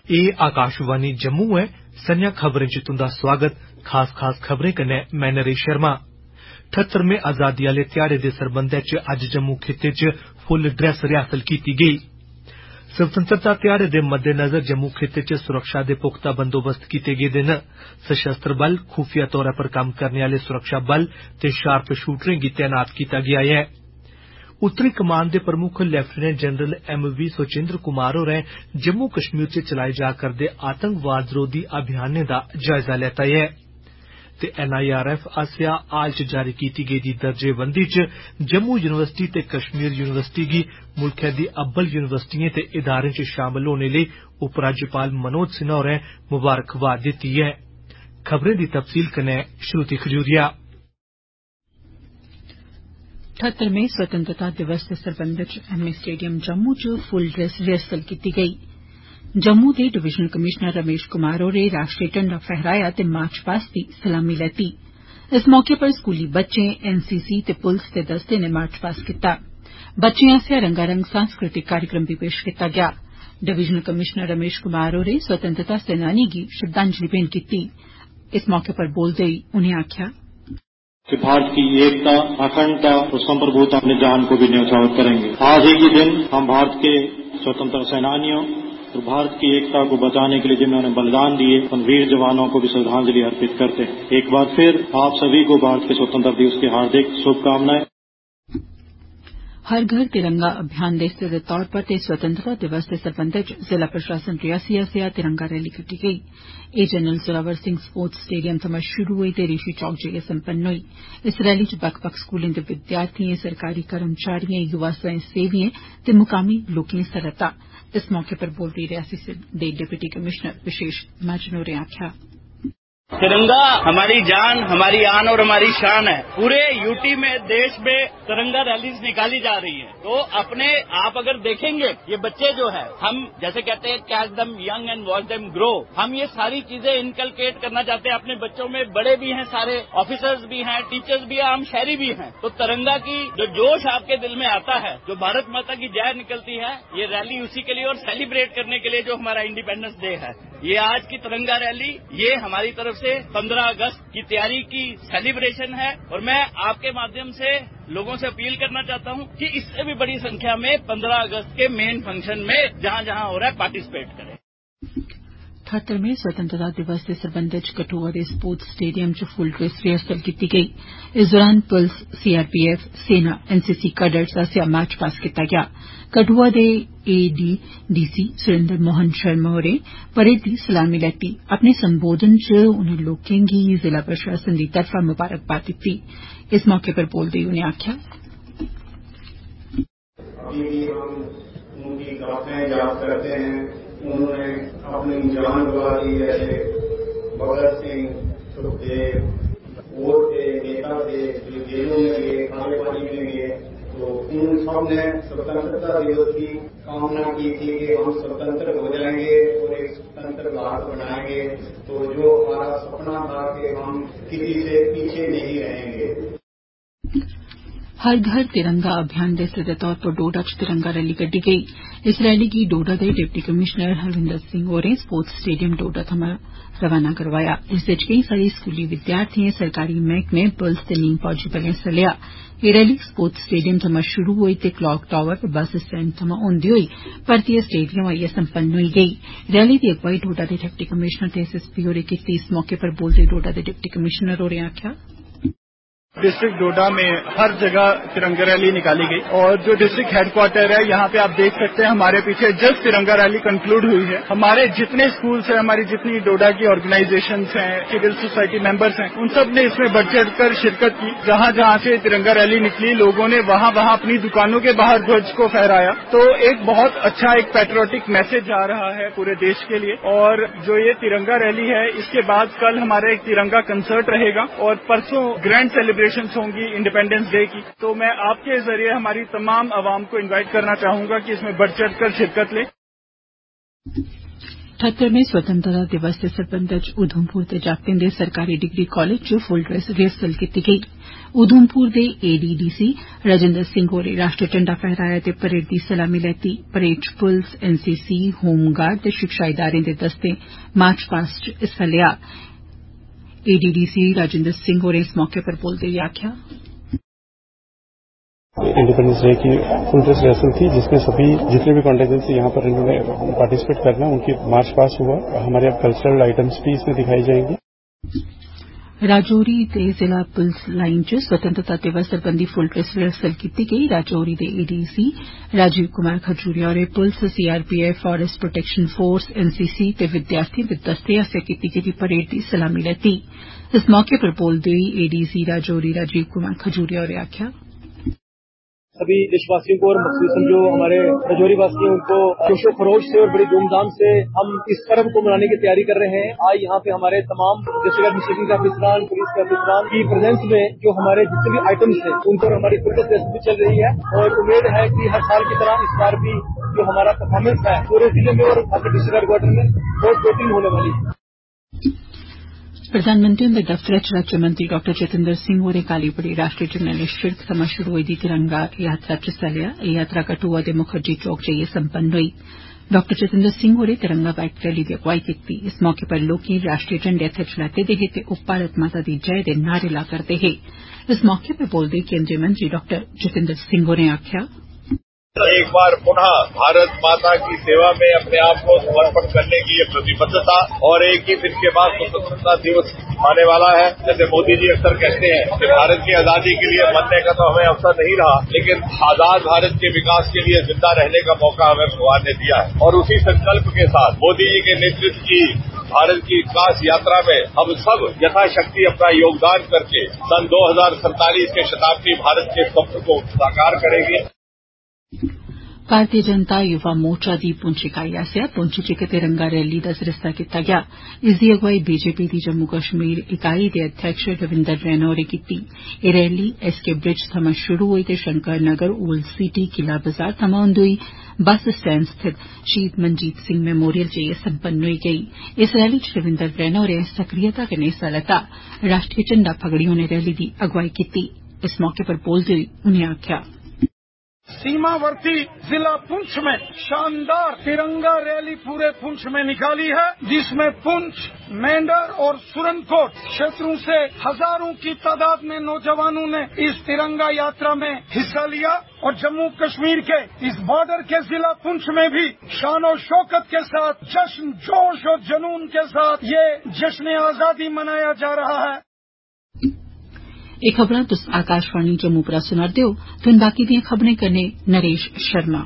ए आकाशवाणी जम्मू है। सन्या खबरें च तुंदा स्वागत। खास खबरें कन्नै मैं नरेश शर्मा। 78वें आजादी आले ध्याड़े दे सरबंधै च अज्ज जम्मू खित्ते च फुल ड्रेस रिहर्सल कीती गेई। स्वतंत्रता ध्याड़े दे मद्देनजर जम्मू खित्ते च सुरक्षा दे पुख्ता बंदोबस्त कीते गेदे न। सशस्त्र बल, खुफिया तौरा पर कम्म करने आले सुरक्षा बल ते शार्प शूटरें गी तैनात कीता गेआ ऐ। उत्तरी कमान दे प्रमुख lieutenant general MV Suchindra Kumar होरें जम्मू कश्मीर च चलाए जा करदे आतंकवाद विरोधी अभियानें दा जायजा लैता ऐ ते NIRF आसेआ हाल च जारी कीती गेदी दर्जेबंदी च जम्मू यूनिवर्सिटी ते कश्मीर यूनिवर्सिटी गी मुल्खै दी अव्वल यूनिवर्सिटिएं ते इदारें च शामल होने लेई उपराज्यपाल मनोज सिन्हा होरें मुबारकबाद दित्ती ऐ। खबरें दी तफसील कन्नै श्रुति खजूरिया। 78वें स्वतंत्रता दिवस दे सरबंधै च MS स्टेडियम जम्मू च फुल ड्रेस रिहर्सल कीती गेई। जम्मू दे डिवीजनल कमिशनर रमेश कुमार होरें राष्ट्रीय झंडा फहराया ते मार्च पास्ट दी सलामी लैती। इस मौके पर स्कूली बच्चें, NCC ते पुलस दे दस्ते नै मार्च पास्ट कीता। बच्चें आसेआ रंगारंग सांस्कृतिक कार्यक्रम भी पेश कीता गेआ। डिवीजनल कमिशनर रमेश कुमार होरें स्वतंत्रता सेनानी गी श्रद्धांजलि भेंट कीती। इस मौके पर बोलदे होई उनें आखेआ कि भारत की एकता, अखंडता और संप्रभुता अपने जान को भी न्यौछावर करेंगे। आज ही के दिन हम भारत के स्वतंत्रता सेनानियों और भारत की एकता को बचाने के लिए जिन्होंने बलिदान दिए उन वीर जवानों को भी श्रद्धांजलि अर्पित करते हैं। एक बार फिर आप सभी को भारत के स्वतंत्रता दिवस की हार्दिक शुभकामनाएं। हर घर तिरंगा अभियान दे हिस्से दे तौर पर ते स्वतंत्रता दिवस दे सरबंधै च जिला प्रशासन रियासी आसेआ तिरंगा रैली कड्डी गेई। एह् general Zorawar Singh sports stadium थमां शुरू होई ते रिशी चौक जाइयै संपन्न होई। इस रैली च बक्ख बक्ख स्कूलें दे विद्यार्थिएं, सरकारी कर्मचारिएं, युवा स्वयं सेविएं ते मुकामी लोकें हिस्सा लैता। इस मौके पर बोलदे रियासी दे डिप्टी कमिशनर विशेष महाजन होरें आखेआ तिरंगा हमारी जान, हमारी आन और हमारी शान है। पूरे यूटी में, देश में तिरंगा रैलीज निकाली जा रही है। तो अपने आप अगर देखेंगे ये बच्चे जो है, हम जैसे कहते हैं catch them young and watch them grow, हम ये सारी चीजें इनकलकेट करना चाहते हैं अपने बच्चों में। बड़े भी हैं, सारे ऑफिसर्स भी हैं, टीचर्स भी हैं, हम शहरी भी हैं। तो तिरंगा की जो जोश आपके दिल में आता है, जो भारत माता की जय निकलती है, ये रैली उसी के लिए और सेलिब्रेट करने के लिए जो हमारा इंडिपेंडेंस डे है। ये आज की तिरंगा रैली, ये हमारी तरफ से 15 अगस्त की तैयारी की सेलिब्रेशन है और मैं आपके माध्यम से लोगों से अपील करना चाहता हूं कि इससे भी बड़ी संख्या में 15 अगस्त के मेन फंक्शन में जहां जहां हो रहा है पार्टिसिपेट करें। 78वें स्वतंत्रता दिवस दे सरबंधै च कठुआ दे स्पोर्ट्स स्टेडियम च फुल ड्रेस रिहर्सल कीती गेई। इस दौरान पुलस, CRPF, सेना, NCC कैडेट्स आसेआ मार्च पास्ट कीता गेआ। कठुआ दे ADDC सुरेंद्र मोहन शर्मा होरें परेड दी सलामी लैती। अपने संबोधन च उनें लोकें गी जिला प्रशासन दी तरफा मुबारकबाद दित्ती। इस मौके पर बोलदे होई उनें आखेआ उनकी गाथाएं याद करते हैं। उन्होंने अपनी जान गंवा दी। जैसे भगत सिंह, सुखदेव और नेता थे जो जेलों में गए, काले पानी में गए। तो उन सब ने स्वतंत्रता दिवस की कामना की थी कि हम स्वतंत्र हो जाएंगे और एक स्वतंत्र भारत बनाएंगे। तो जो हमारा सपना था कि हम किसी से पीछे नहीं रहेंगे। हर घर तिरंगा अभियान दे हिस्से दे तौर पर डोडा च तिरंगा रैली कड्डी गेई। इस रैली गी डोडा दे डिप्टी कमिशनर हरविंदर सिंह होरें स्पोर्ट्स स्टेडियम डोडा थमां रवाना करवाया। इस च केई सारे स्कूली विद्यार्थिएं, सरकारी मैह्कमे, पुलस ते नीम फौजी बलें हिस्सा लेआ। एह् रैली स्पोर्ट्स स्टेडियम थमां शुरू होई ते क्लाक टावर ते बस स्टैंड थमां होंदे होई परतियै स्टेडियम आइयै संपन्न होई गेई। रैली दी अगुवाई डोडा दे डिप्टी कमिशनर ते SSP होरें कीती। इस मौके पर बोलदे डोडा दे डिप्टी कमिशनर होरें आखेआ डिस्ट्रिक्ट डोडा में हर जगह तिरंगा रैली निकाली गई और जो डिस्ट्रिक्ट हेडक्वार्टर है यहाँ पे आप देख सकते हैं हमारे पीछे जस्ट तिरंगा रैली कंक्लूड हुई है। हमारे जितने स्कूल्स हैं, हमारी जितनी डोडा की ऑर्गेनाइजेशंस हैं, सिविल सोसाइटी मेंबर्स हैं, उन सब ने इसमें बढ़ चढ़ कर शिरकत की। जहाँ जहाँ से तिरंगा रैली निकली, लोगों ने वहाँ वहाँ अपनी दुकानों के बाहर ध्वज को फहराया। तो एक बहुत अच्छा एक पैट्रियोटिक मैसेज जा रहा है पूरे देश के लिए। और जो ये तिरंगा रैली है, इसके बाद कल हमारा एक तिरंगा कंसर्ट रहेगा और परसों ग्रैंड सेलिब्रेशंस होंगी इंडिपेंडेंस डे की। तो मैं आपके जरिए हमारी तमाम आवाम को इनवाइट करना चाहूंगा कि इसमें बढ़ चढ़ कर शिरकत लें। 78वें स्वतंत्रता दिवस दे सरबंधै च उधमपुर दे जागतें दे सरकारी डिग्री कॉलेज च फुल ड्रेस रिहर्सल कीती गेई। उधमपुर दे एडीडीसी राजेन्द्र सिंह होरें राष्ट्रीय झंडा फहराया ते परेड दी सलामी लैती। परेड च पुलस, एनसीसी, होमगार्ड ते शिक्षा इदारें दे दस्तें मार्च पास्ट च हिस्सा लेआ। एडीडीसी राजेन्द्र सिंह होरें इस मौके पर बोलदे होई आक्खेआ, इंडिपेंडेंस डे की फुल ड्रेस रिहर्सल थी, जिसमें सभी जितने भी कॉन्टेजेंट से यहाँ पर इन्होंने पार्टिसिपेट करना, उनकी मार्च पास हुआ। हमारे अब कल्चरल आइटम्स भी इसमें दिखाई जाएंगी। राजौरी दे जिला पुलिस लाइन च स्वतंत्रता दिवस सरबंधी फुल ड्रेस रिहर्सल कीती गेई। राजौरी दे एडीसी राजीव कुमार खजूरिया होरें police, CRPF, forest protection force, NCC ते विद्यार्थियों दे दस्ते आसेआ कीती गेदी परेड दी सलामी लैती। इस मौके पर बोलदे होई एडीसी राजौरी राजीव कुमार खजूरिया होरें आक्खेआ, सभी देशवासियों को और मखसूसन जो हमारे रजौरी वासी हैं उनको जोशो खरोश से और बड़ी धूमधाम से हम इस पर्व को मनाने की तैयारी कर रहे हैं। आज यहाँ पे हमारे तमाम डिस्ट्रिक्ट एडमिनिस्ट्रेशन के अफसरान, पुलिस के अफसरान की प्रेजेंस में जो हमारे जितने भी आइटम्स हैं उन पर हमारी फुल ड्रेस भी चल रही है और उम्मीद है कि हर साल की तरह इस बार भी जो हमारा परफॉर्मेंस है पूरे जिले में और डिस्ट्रिक्ट हेडक्वार्टर में बहुत बेहतरीन होने वाली है। प्रधानमंत्री हुंदे दफ्तरै च राज्यमंत्री डॉ जितेंद्र सिंह होरें कालीबड़ी राष्ट्रीय जरनैली शिड़क थमां शुरू होई दी तिरंगा यात्रा च हिस्सा लेआ। एह् यात्रा कठुआ दे मुखर्जी चौक जाइयै संपन्न होई। डॉ जितेंद्र सिंह होरें तिरंगा बाइक रैली दी अगुवाई कीती। इस मौके पर लोकें राष्ट्रीय झंडे हत्थै च लैते दे हे ते ओह् भारत माता दी जय दे नारे ला करदे हे। इस मौके पर बोलदे केंद्रीय मंत्री डॉ जितेंद्र सिंह होरें आक्खेआ, एक बार पुनः भारत माता की सेवा में अपने आप को समर्पण करने की ये प्रतिबद्धता और एक ही दिन के बाद स्वतंत्रता दिवस आने वाला है। जैसे मोदी जी अक्सर कहते हैं कि भारत की आजादी के लिए मरने का तो हमें अवसर नहीं रहा, लेकिन आजाद भारत के विकास के लिए जिंदा रहने का मौका हमें भगवान ने दिया है। और उसी संकल्प के साथ मोदी जी के नेतृत्व की भारत की विकास यात्रा में हम सब यथाशक्ति अपना योगदान करके सन 2047 के शताब्दी भारत के स्वप्न को साकार करेंगे। भारतीय जनता युवा मोर्चा दी पुंछ इकाई आसेआ पुंछ च इक तिरंगा रैली दा सरिस्ता कीता गेआ। इसदी अगुवाई बीजेपी दी जम्मू कश्मीर इकाई दे अध्यक्ष रविंदर रैना होरें कीती। एह् रैली एसके ब्रिज थमां शुरू होई ते शंकर नगर, ओल्ड सिटी, किला बाजार थमां होंदे होई बस स्टैंड स्थित शहीद मनजीत सिंह मेमोरियल जाइयै संपन्न होई गेई। इस रैली च रविंदर रैना होरें सक्रियता कन्नै हिस्सा लैता। राष्ट्रीय झंडा फगड़ी उनें रैली दी अगुवाई कीती। इस मौके पर बोलदे होई उनें आक्खेआ, सीमावर्ती जिला पुंछ में शानदार तिरंगा रैली पूरे पुंछ में निकाली है, जिसमें पुंछ, मेंढर और सुरनकोट क्षेत्रों से हजारों की तादाद में नौजवानों ने इस तिरंगा यात्रा में हिस्सा लिया और जम्मू कश्मीर के इस बॉर्डर के जिला पुंछ में भी शान और शौकत के साथ जश्न, जोश और जुनून के साथ ये जश्न आजादी मनाया जा रहा है। एह् खबरां तुस आकाशवाणी जम्मू परा सुना'रदे ओ। तुन बाकी दियां खबरें कन्नै नरेश शर्मा।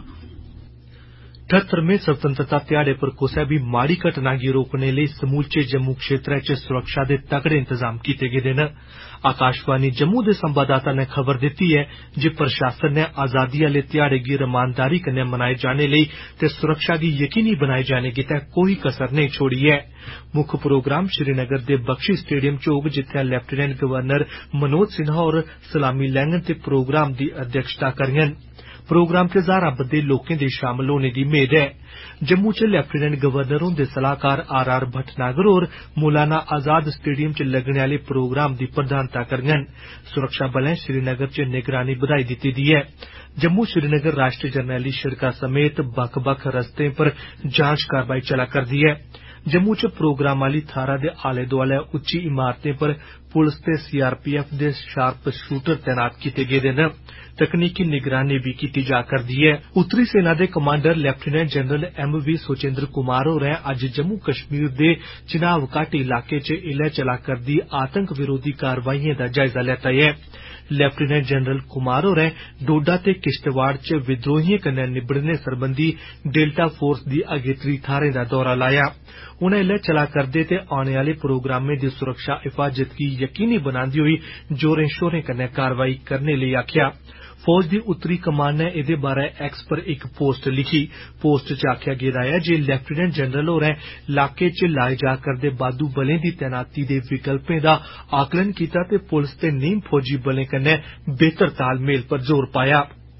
78वें स्वतंत्रता ध्याड़े पर कुसै बी माड़ी घटना गी रोकने लेई समूलचे जम्मू क्षेत्रै च सुरक्षा दे तगड़े इंतजाम कीते गेदे न। आकाशवाणी जम्मू दे संवाददाता नै खबर दित्ती ऐ जे प्रशासन नै आजादी आले ध्याड़े गी रमानदारी कन्नै मनाए जाने लेई ते सुरक्षा गी यकीनी बनाए जाने गितै कोई कसर नेईं छोड़ी ऐ। मुक्ख प्रोग्राम श्रीनगर दे बख्शी स्टेडियम च होग, जित्थै लेफ्टिनेंट गवर्नर मनोज सिन्हा होर सलामी लैंगन ते प्रोग्राम दी अध्यक्षता करङन। प्रोग्राम च हजारां बद्दे लोकें दे शामल होने दी मेद ऐ। जम्मू च लेफ्टिनेंट गवर्नर हुंदे सलाहकार आर भटनागर होर मौलाना आजाद स्टेडियम च लग्गने आले प्रोग्राम दी प्रधानता करङन। सुरक्षा बलें श्रीनगर च निगरानी बधाई दित्ती दी ऐ। जम्मू श्रीनगर राष्ट्रीय जरनैली शिड़का समेत बक्ख बक्ख रस्तें पर जांच कारवाई चला करदी ऐ। जम्मू च प्रोग्राम आली थाहरा दे आले दोआले उच्ची इमारतें पर पुलिस ते सीआरपीएफ दे शार्प शूटर तैनात कीते गेदे न। तकनीकी निगरानी भी कीती जा करदी ऐ। उत्तरी सेना दे commander lieutenant general M V. Suchendra Kumar होरें अज्ज जम्मू कश्मीर दे चिनाब घाटी इलाके च इलै चला करदी आतंक विरोधी कारवाइएं दा जायजा लैता ऐ। लेफ्टिनेंट जनरल कुमार होरें डोडा ते किश्तवाड़ च विद्रोहिएं कन्नै निबड़ने सरबंधी डेल्टा फोर्स दी अगेत्री थाहरें दा दौरा लाया। उनें इलै चला करदे ते औने आले प्रोग्रामें दी सुरक्षा हिफाजत गी यकीनी बनांदे होई जोरें शोरें कन्नै कारवाई करने लेई आखेआ। फौज दी उत्तरी कमान नै एदे बारै एक्स पर इक पोस्ट लिखी। पोस्ट च आखेआ गेदा ऐ जे लेफ्टिनेंट जनरल होरें इलाके च लाए जा करदे बाद्दू बलें दी तैनाती दे विकल्पें दा आकलन कीता ते पुलस ते नीम फौजी बलें कन्नै बेहतर तालमेल पर जोर पाया।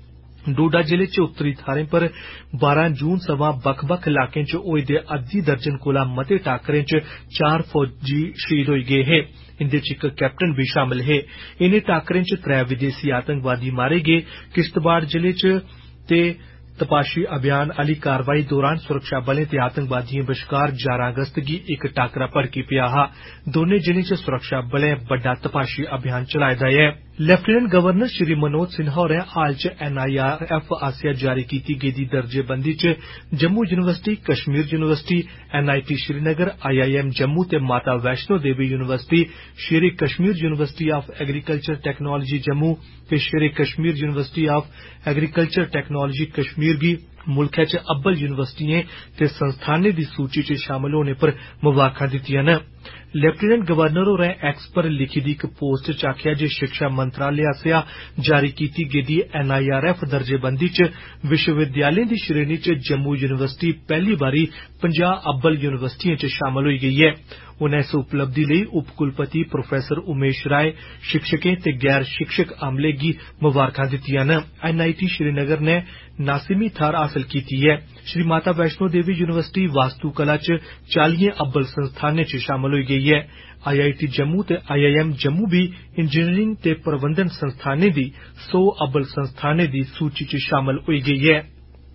डोडा जिले च उत्तरी थाहरें पर 12 जून सवां बक्ख-बक्ख इलाकें च होए दे अद्दी दर्जन कोला मते टाकरें च 4 फौजी शहीद होई गे हे। इंदे च इक कैप्टन भी शामल हे। इनें टाकरें च 3 विदेसी आतंकवादी मारे गे। किश्तवाड़ जिले च ते तपाशी अभियान आली कारवाई दौरान सुरक्षा बलें ते आतंकवादिएं बश्कार 11 अगस्त गी इक टाकरा भड़की पेआ हा। दौनें जिलें च सुरक्षा बलें बड्डा तपाशी अभियान चलाए दा ऐ। लेफ्टिनेंट गवर्नर श्री मनोज सिन्हा होरें हाल च NIRF आसेआ जारी कीती गेदी दर्जेबंदी च Jammu university, Kashmir university, NIT Srinagar, IIM Jammu ते Mata Vaishno Devi university, Shere Kashmir university of agriculture technology Jammu ते Shere Kashmir university of agriculture technology Kashmir गी मुल्खै च अब्बल यूनिवर्सिटिएं ते संस्थानें दी सूची च शामल होने पर मुबारखां दित्तियां न। लेफ्टिनेंट गवर्नर होरें एक्स पर लिखी दी इक पोस्ट च आखेआ जे शिक्षा मंत्रालय आसेआ जारी कीती गेदी NIRF दर्जेबंदी च विश्वविद्यालयें दी श्रेणी च जम्मू यूनिवर्सिटी पैहली बारी 50 अब्बल यूनिवर्सिटिएं च शामल होई गेई ऐ। उनें इस उपलब्धि लेई उपकुलपति प्रोफेसर उमेश राय, शिक्षकें ते गैर शिक्षक अमले गी मुबारखां दित्तियां न। NIT श्रीनगर ने 89वीं थाह्र हासल कीती ऐ। श्री माता वैष्णो देवी यूनिवर्सिटी वास्तुकला च 40 अब्बल संस्थानें च शामल होई गेई ऐ। IIT जम्मू ते IIM जम्मू भी इंजीनियरिंग ते प्रबंधन संस्थानें दी 100 अब्बल संस्थानें दी सूची च शामल होई गेई ऐ।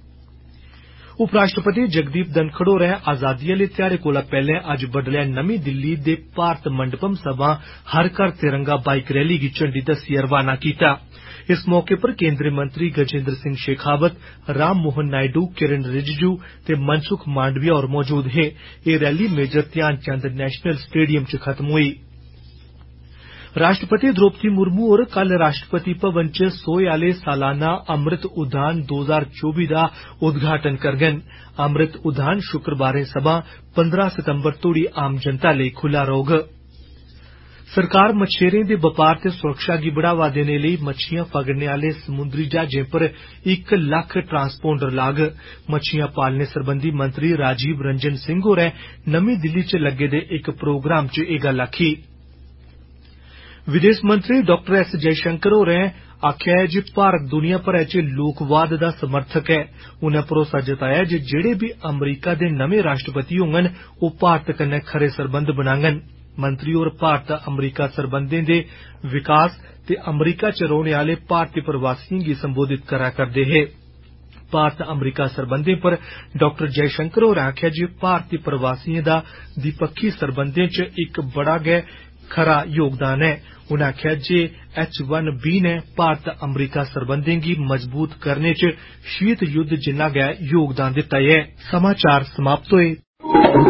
उपराष्ट्रपति जगदीप धनखड़ होरें आजादी आले ध्याड़े कोला पैहले अज्ज बड्डलै नमीं दिल्ली दे भारत मंडपम सवां हर घर तिरंगा बाइक रैली गी झंडी दस्सियै रवाना कीता। इस मौके पर केंद्रीय मंत्री गजेंद्र सिंह शेखावत, राम मोहन नायडू, किरण रिजिजू ते मनसुख मांडविया होर मौजूद हे। एह rally major Dhyanchand national stadium च खत्म होई। राष्ट्रपति द्रौपदी मुर्मू होर कल राष्ट्रपति भवन च सोए आले सालाना अमृत उद्यान 2024 दा उद्घाटन करङन। अमृत उद्यान शुक्रवारें सवां 15 सितंबर तोड़ी आम जनता लेई खुल्ला रौह्ग। सरकार मच्छेरें दे बपार ते सुरक्षा गी बढ़ावा देने लेई मच्छियां फगड़ने आले समुद्री जहाजें पर 1 लक्ख ट्रांसपोंडर लाग। मच्छियां पालने सरबंधी मंत्री राजीव रंजन सिंह होरें नमीं दिल्ली च लग्गे दे इक प्रोग्राम च एह गल्ल आखी। विदेश मंत्री डॉक्टर एस जयशंकर होरें आखेआ ऐ जे भारत दुनिया भरै च लोकवाद दा समर्थक ऐ। उनें भरोसा जताया जे जेड़े बी अमरीका दे नमें राष्ट्रपति होङन ओह भारत कन्नै खरे सरबंध बनाङन। मंत्री होर भारत अमरीका सरबंधें दे विकास ते अमरीका च रौहने आले भारतीय प्रवासिएं गी संबोधित करा करदे हे। भारत अमरीका सरबंधें पर डॉक्टर जयशंकर होरें आखेआ जे भारतीय प्रवासिएं दा द्विपक्षी सरबंधें च इक बड़ा गै खरा योगदान ऐ। उनें आखेआ जे H1B ने भारत अमरीका सरबंधें गी मजबूत करने च शीत युद्ध जिन्ना गै योगदान दित्ता ऐ। समाचार समाप्त होए।